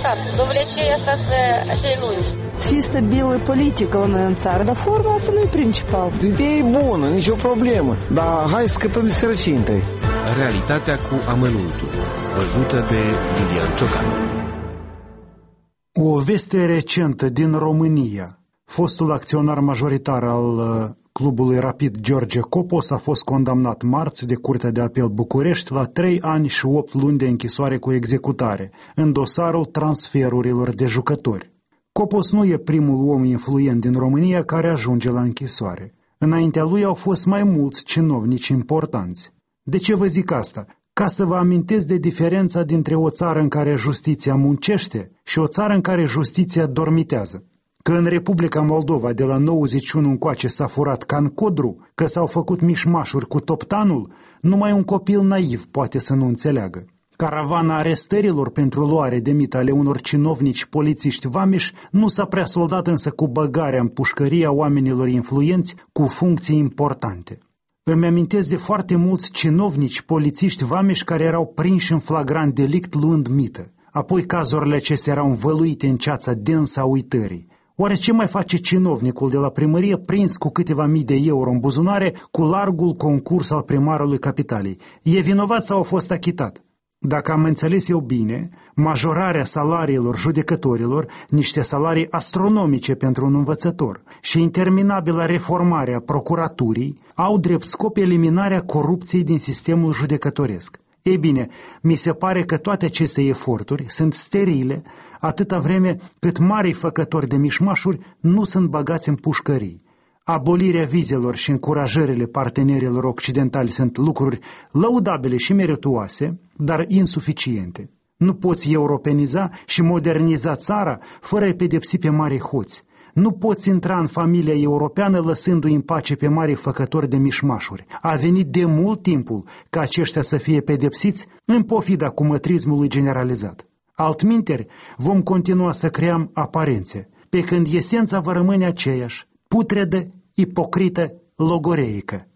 stat. Dovlecei asta să acei lungi. Să fie stabilă politică la noi în țară, dar forma asta nu e principal. Ideea e bună, nicio problemă, dar hai să scăpăm de sărăcie întâi. Realitatea cu amănuntul, văzută de Iulian Ciocan. O veste recentă din România. Fostul acționar majoritar al clubului Rapid, George Copos, a fost condamnat marți de Curtea de Apel București la 3 ani și 8 luni de închisoare cu executare în dosarul transferurilor de jucători. Copos nu e primul om influent din România care ajunge la închisoare. Înaintea lui au fost mai mulți cinovnici importanți. De ce vă zic asta? Ca să vă amintesc de diferența dintre o țară în care justiția muncește și o țară în care justiția dormitează. Că în Republica Moldova de la 91 încoace s-a furat ca în codru, că s-au făcut mișmașuri cu toptanul, numai un copil naiv poate să nu înțeleagă. Caravana arestărilor pentru luare de mită ale unor cinovnici polițiști vameși nu s-a prea soldat însă cu băgarea în pușcărie a oamenilor influenți cu funcții importante. Îmi amintesc de foarte mulți cinovnici polițiști vameși care erau prinși în flagrant delict luând mită. Apoi cazurile acestea erau învăluite în ceața densă a uitării. Oare ce mai face cinovnicul de la primărie prins cu câteva mii de euro în buzunare cu largul concurs al primarului capitalei? E vinovat sau a fost achitat? Dacă am înțeles eu bine, majorarea salariilor judecătorilor, niște salarii astronomice pentru un învățător, și interminabila reformare a procuraturii au drept scop eliminarea corupției din sistemul judecătoresc. Ei bine, mi se pare că toate aceste eforturi sunt sterile atâta vreme cât marii făcători de mișmașuri nu sunt băgați în pușcării. Abolirea vizelor și încurajările partenerilor occidentali sunt lucruri lăudabile și merituoase, dar insuficiente. Nu poți europeniza și moderniza țara fără a pedepsi pe mari hoți. Nu poți intra în familia europeană lăsându-i în pace pe mari făcători de mișmașuri. A venit de mult timpul ca aceștia să fie pedepsiți în pofida cumătrismului generalizat. Altminteri, vom continua să creăm aparențe, pe când esența va rămâne aceeași, putredă, ipocrită, logoreică.